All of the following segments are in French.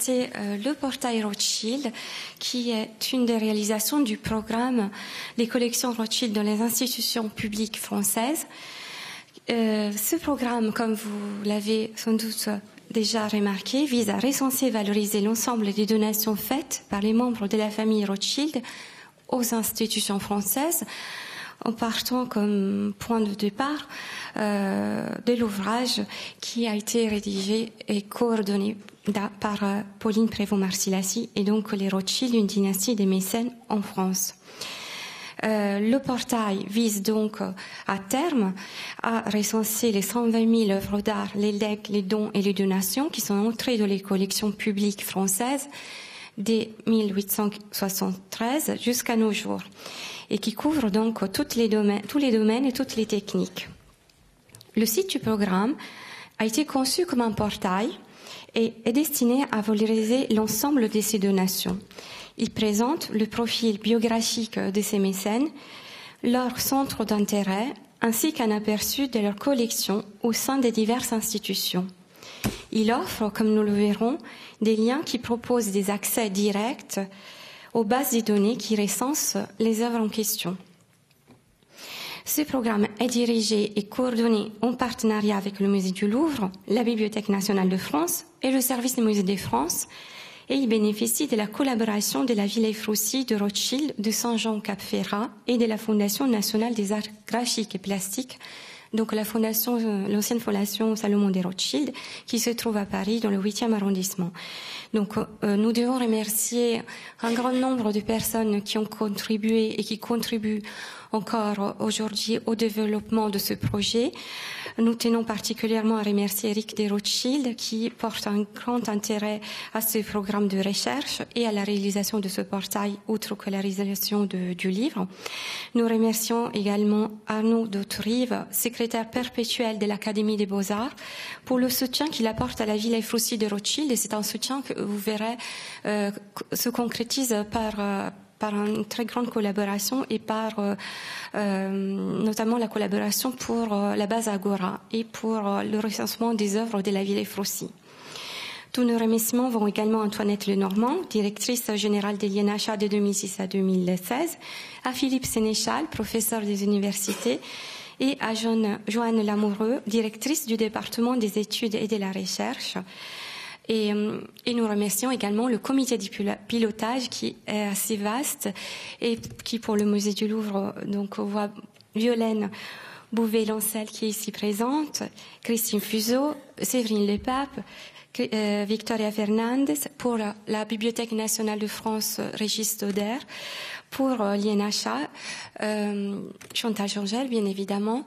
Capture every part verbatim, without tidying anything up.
lancé euh, le portail Rothschild, qui est une des réalisations du programme des collections Rothschild dans les institutions publiques françaises. Euh, ce programme, comme vous l'avez sans doute déjà remarqué, vise à recenser et valoriser l'ensemble des donations faites par les membres de la famille Rothschild aux institutions françaises, en partant comme point de départ euh, de l'ouvrage qui a été rédigé et coordonné par euh, Pauline Prévost-Marcillaci et donc les Rothschild, une dynastie des mécènes en France. Euh, le portail vise donc euh, à terme à recenser les cent vingt mille œuvres d'art, les legs, les dons et les donations qui sont entrées dans les collections publiques françaises dès mille huit cent soixante-treize jusqu'à nos jours et qui couvrent donc toutes les domaines, tous les domaines et toutes les techniques. Le site du programme a été conçu comme un portail et est destiné à valoriser l'ensemble de ces donations. Il présente le profil biographique de ces mécènes, leur centre d'intérêt, ainsi qu'un aperçu de leur collection au sein des diverses institutions. Il offre, comme nous le verrons, des liens qui proposent des accès directs aux bases de données qui recensent les œuvres en question. Ce programme est dirigé et coordonné en partenariat avec le Musée du Louvre, la Bibliothèque nationale de France et le service des Musées de France, et il bénéficie de la collaboration de la Villa Froussi de Rothschild, de Saint-Jean-Cap-Ferrat et de la Fondation nationale des arts graphiques et plastiques, donc la fondation, l'ancienne fondation Salomon de Rothschild, qui se trouve à Paris dans le huitième arrondissement. Donc euh, nous devons remercier un grand nombre de personnes qui ont contribué et qui contribuent encore aujourd'hui au développement de ce projet. Nous tenons particulièrement à remercier Eric de Rothschild qui porte un grand intérêt à ce programme de recherche et à la réalisation de ce portail, outre que la réalisation de, du livre. Nous remercions également Arnaud d'Autorive, secrétaire perpétuel de l'Académie des Beaux-Arts, pour le soutien qu'il apporte à la Villa Froussi de Rothschild. Et c'est un soutien que vous verrez euh, se concrétise par euh, par une très grande collaboration et par euh, euh, notamment la collaboration pour euh, la base Agora et pour euh, le recensement des œuvres de la Villa Froussi. Tous nos remerciements vont également à Antoinette Lenormand, directrice générale de l'I N H A de deux mille six à deux mille seize, à Philippe Sénéchal, professeur des universités, et à Joanne, Joanne Lamoureux, directrice du département des études et de la recherche. Et, et nous remercions également le comité du pilotage qui est assez vaste et qui, pour le musée du Louvre, donc on voit Violaine Bouvet-Lancel qui est ici présente, Christine Fuseau, Séverine Lepape, euh, Victoria Fernandez, pour la, la Bibliothèque nationale de France, Régis Stauder, pour euh, l'I N H A, euh, Chantal Georgel, bien évidemment,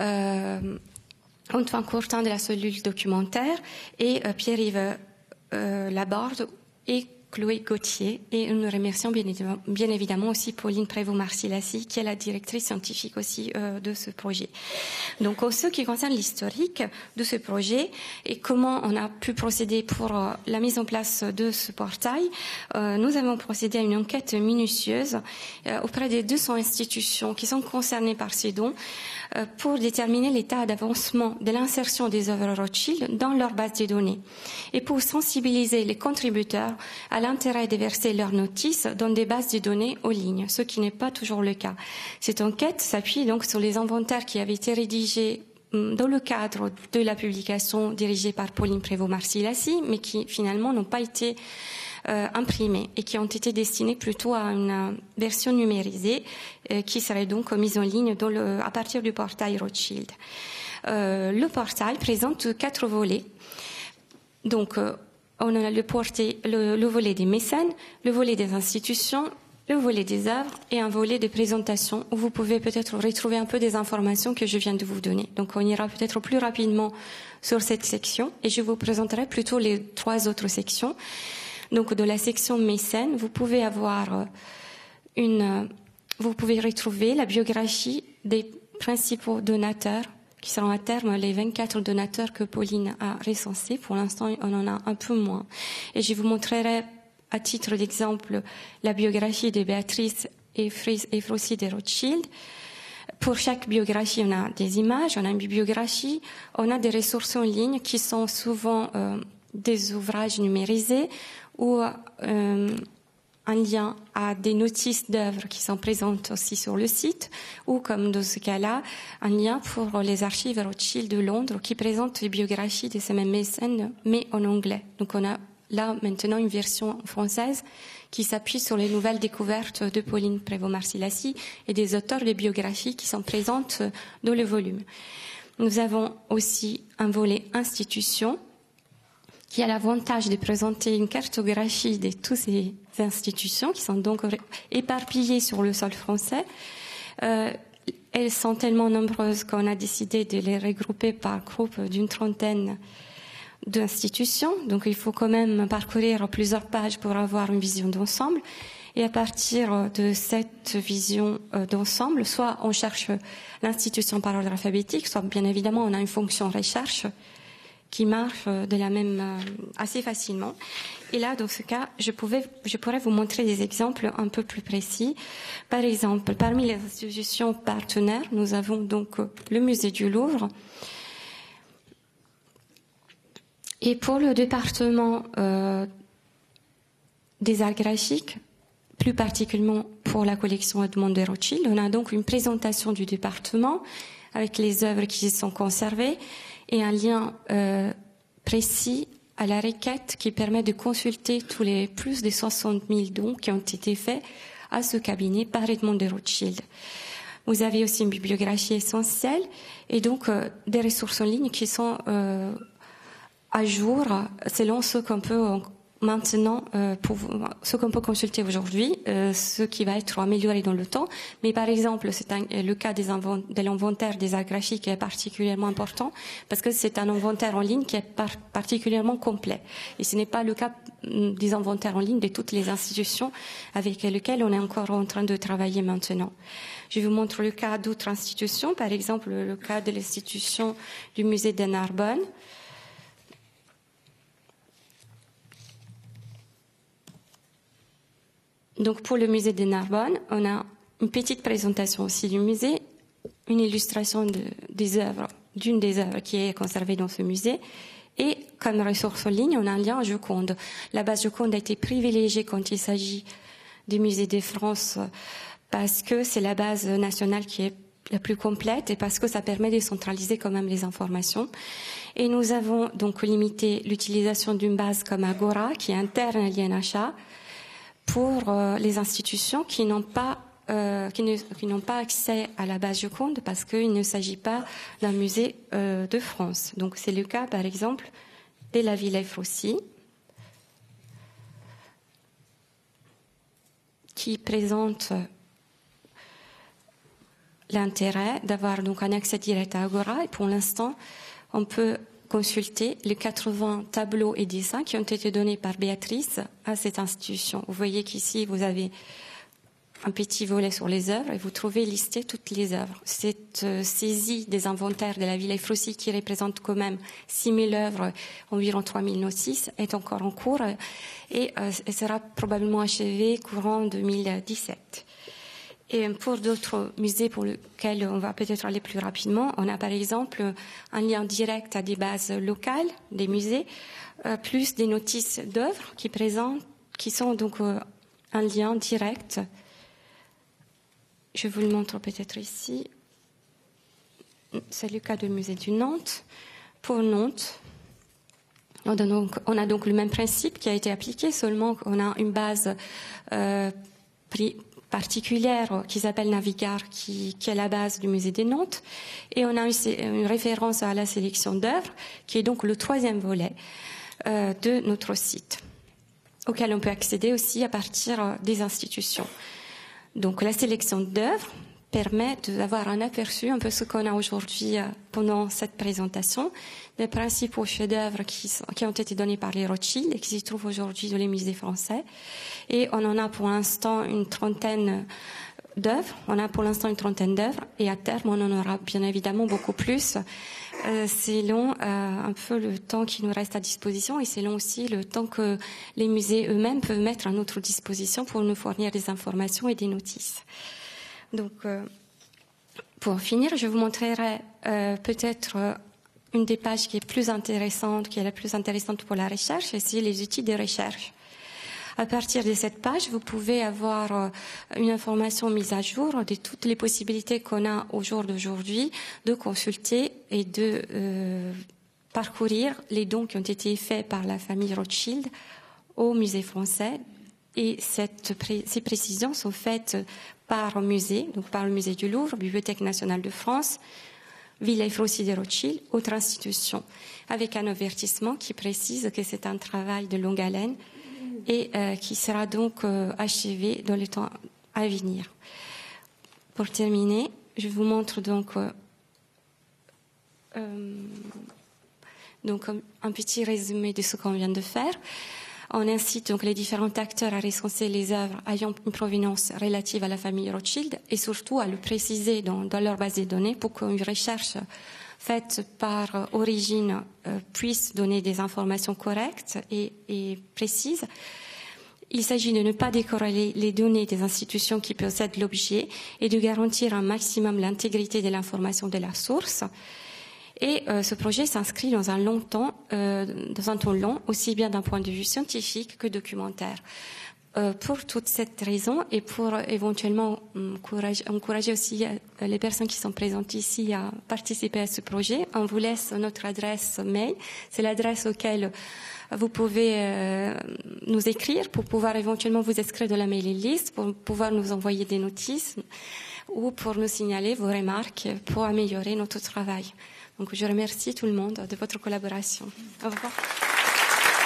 euh, Antoine Courtin de la cellule documentaire et euh, Pierre-Yves Euh, Laborde et Chloé Gauthier. Et nous remercions bien évidemment, bien évidemment aussi Pauline Prévost-Marcillaci, qui est la directrice scientifique aussi euh, de ce projet. Donc, en ce qui concerne l'historique de ce projet et comment on a pu procéder pour euh, la mise en place de ce portail, euh, nous avons procédé à une enquête minutieuse euh, auprès des deux cents institutions qui sont concernées par ces dons euh, pour déterminer l'état d'avancement de l'insertion des œuvres Rothschild dans leur base de données et pour sensibiliser les contributeurs à l'intérêt de verser leurs notices dans des bases de données en ligne, ce qui n'est pas toujours le cas. Cette enquête s'appuie donc sur les inventaires qui avaient été rédigés dans le cadre de la publication dirigée par Pauline Prévost-Marcillaci, mais qui finalement n'ont pas été euh, imprimés et qui ont été destinés plutôt à une euh, version numérisée euh, qui serait donc mise en ligne dans le, à partir du portail Rothschild. Euh, le portail présente quatre volets. Donc, euh, on a le, porté, le, le volet des mécènes, le volet des institutions, le volet des œuvres et un volet de présentation où vous pouvez peut-être retrouver un peu des informations que je viens de vous donner. Donc, on ira peut-être plus rapidement sur cette section et je vous présenterai plutôt les trois autres sections. Donc, de la section mécène, vous pouvez avoir une, vous pouvez retrouver la biographie des principaux donateurs qui seront à terme les vingt-quatre donateurs que Pauline a recensés. Pour l'instant, on en a un peu moins. Et je vous montrerai, à titre d'exemple, la biographie de Béatrice et Froussi de Rothschild. Pour chaque biographie, on a des images, on a une bibliographie, on a des ressources en ligne qui sont souvent euh, des ouvrages numérisés ou euh, un lien à des notices d'œuvres qui sont présentes aussi sur le site, ou comme dans ce cas-là, un lien pour les archives Rothschild de Londres qui présentent les biographies de ces mêmes mécènes, mais en anglais. Donc on a là maintenant une version française qui s'appuie sur les nouvelles découvertes de Pauline Prévost-Marcillaci et des auteurs de biographies qui sont présentes dans le volume. Nous avons aussi un volet institution qui a l'avantage de présenter une cartographie de toutes ces institutions qui sont donc éparpillées sur le sol français. Euh, elles sont tellement nombreuses qu'on a décidé de les regrouper par groupe d'une trentaine d'institutions. Donc il faut quand même parcourir plusieurs pages pour avoir une vision d'ensemble. Et à partir de cette vision d'ensemble, soit on cherche l'institution par ordre alphabétique, soit bien évidemment on a une fonction recherche qui marche de la même assez facilement. Et là, dans ce cas, je pouvais, je pourrais vous montrer des exemples un peu plus précis. Par exemple, parmi les institutions partenaires, nous avons donc le musée du Louvre. Et pour le département euh, des arts graphiques, plus particulièrement pour la collection Edmond de Rothschild, on a donc une présentation du département avec les œuvres qui y sont conservées et un lien euh, précis à la requête qui permet de consulter tous les plus de soixante mille dons qui ont été faits à ce cabinet par Edmond de Rothschild. Vous avez aussi une bibliographie essentielle et donc euh, des ressources en ligne qui sont euh, à jour selon ce qu'on peut maintenant, euh, pour, ce qu'on peut consulter aujourd'hui, euh, ce qui va être amélioré dans le temps. Mais par exemple, c'est un, le cas des de l'inventaire des arts graphiques est particulièrement important parce que c'est un inventaire en ligne qui est par, particulièrement complet. Et ce n'est pas le cas des inventaires en ligne de toutes les institutions avec lesquelles on est encore en train de travailler maintenant. Je vous montre le cas d'autres institutions, par exemple le cas de l'institution du musée de Narbonne. Donc pour le musée de Narbonne, on a une petite présentation aussi du musée, une illustration de, des œuvres, d'une des œuvres qui est conservée dans ce musée. Et comme ressource en ligne, on a un lien à Joconde. La base Joconde a été privilégiée quand il s'agit du musée de France parce que c'est la base nationale qui est la plus complète et parce que ça permet de centraliser quand même les informations. Et nous avons donc limité l'utilisation d'une base comme Agora, qui est interne à l'I N H A, pour euh, les institutions qui n'ont pas euh, qui ne, qui n'ont pas accès à la base Joconde parce qu'il ne s'agit pas d'un musée euh, de France. Donc c'est le cas par exemple de la Villefranchi qui présente l'intérêt d'avoir donc un accès direct à Agora et pour l'instant on peut consulter les quatre-vingts tableaux et dessins qui ont été donnés par Béatrice à cette institution. Vous voyez qu'ici, vous avez un petit volet sur les œuvres et vous trouvez listé toutes les œuvres. Cette euh, saisie des inventaires de la Villefranchi qui représente quand même six mille œuvres, environ trois mille notices, est encore en cours et euh, elle sera probablement achevée courant deux mille dix-sept. Et pour d'autres musées pour lesquels on va peut-être aller plus rapidement, on a par exemple un lien direct à des bases locales des musées, euh, plus des notices d'œuvres qui présentent, qui sont donc euh, un lien direct. Je vous le montre peut-être ici. C'est le cas du musée du Nantes. Pour Nantes, on a donc, on a donc le même principe qui a été appliqué, seulement qu'on a une base euh, pri- particulière qui s'appelle Navigar, qui, qui est la base du musée des Nantes. Et on a une, une référence à la sélection d'œuvres, qui est donc le troisième volet euh, de notre site, auquel on peut accéder aussi à partir des institutions. Donc la sélection d'œuvres permet d'avoir un aperçu un peu ce qu'on a aujourd'hui euh, pendant cette présentation, des principaux chefs-d'œuvre qui, qui ont été donnés par les Rothschild et qui s'y trouvent aujourd'hui dans les musées français. Et on en a pour l'instant une trentaine d'œuvres. On a pour l'instant une trentaine d'œuvres et à terme on en aura bien évidemment beaucoup plus. Euh, c'est long, euh, un peu le temps qui nous reste à disposition et c'est long aussi le temps que les musées eux-mêmes peuvent mettre à notre disposition pour nous fournir des informations et des notices. Donc, euh, pour finir, je vous montrerai euh, peut-être euh, une des pages qui est plus intéressante, qui est la plus intéressante pour la recherche, et c'est les outils de recherche. À partir de cette page, vous pouvez avoir une information mise à jour de toutes les possibilités qu'on a au jour d'aujourd'hui de consulter et de euh, parcourir les dons qui ont été faits par la famille Rothschild au musée français. Et cette, ces précisions sont faites par musée, donc par le musée du Louvre, Bibliothèque nationale de France, Villa Efrosi de Rothschild, autre institution, avec un avertissement qui précise que c'est un travail de longue haleine et euh, qui sera donc euh, achevé dans le temps à venir. Pour terminer, je vous montre donc, euh, euh, donc un, un petit résumé de ce qu'on vient de faire. On incite donc les différents acteurs à recenser les œuvres ayant une provenance relative à la famille Rothschild et surtout à le préciser dans, dans leur base de données pour qu'une recherche faite par origine euh, puisse donner des informations correctes et, et précises. Il s'agit de ne pas décorréler les données des institutions qui possèdent l'objet et de garantir un maximum l'intégrité de l'information de la source. Et euh, ce projet s'inscrit dans un long temps, euh, dans un temps long, aussi bien d'un point de vue scientifique que documentaire. Euh, pour toute cette raison et pour éventuellement encourager, encourager aussi euh, les personnes qui sont présentes ici à participer à ce projet, on vous laisse notre adresse mail. C'est l'adresse auquel vous pouvez euh, nous écrire pour pouvoir éventuellement vous inscrire de la mailing list, pour pouvoir nous envoyer des notices ou pour nous signaler vos remarques pour améliorer notre travail. Donc je remercie tout le monde de votre collaboration. Au revoir.